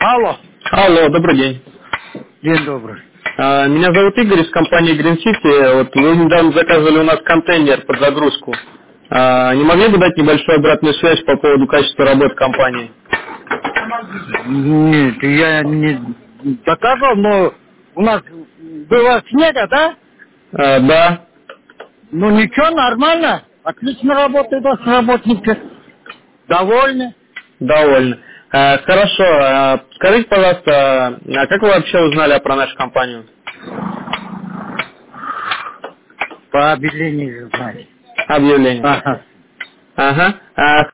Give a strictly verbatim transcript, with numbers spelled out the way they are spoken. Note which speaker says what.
Speaker 1: Алло.
Speaker 2: Алло, добрый день.
Speaker 1: День добрый.
Speaker 2: А, Меня зовут Игорь из компании Green City. Вот вы недавно заказывали у нас контейнер под загрузку. А, Не могли бы дать небольшую обратную связь по поводу качества работы компании?
Speaker 1: Нет, я не заказывал, но у нас было снега, да?
Speaker 2: А, Да,
Speaker 1: Ну ничего, нормально. Отлично работают ваши работники. Довольны.
Speaker 2: довольно. А, Хорошо. А, Скажите, пожалуйста, а как вы вообще узнали про нашу компанию?
Speaker 1: По объявлению знали.
Speaker 2: Объявление.
Speaker 1: Ага.
Speaker 2: Ага. А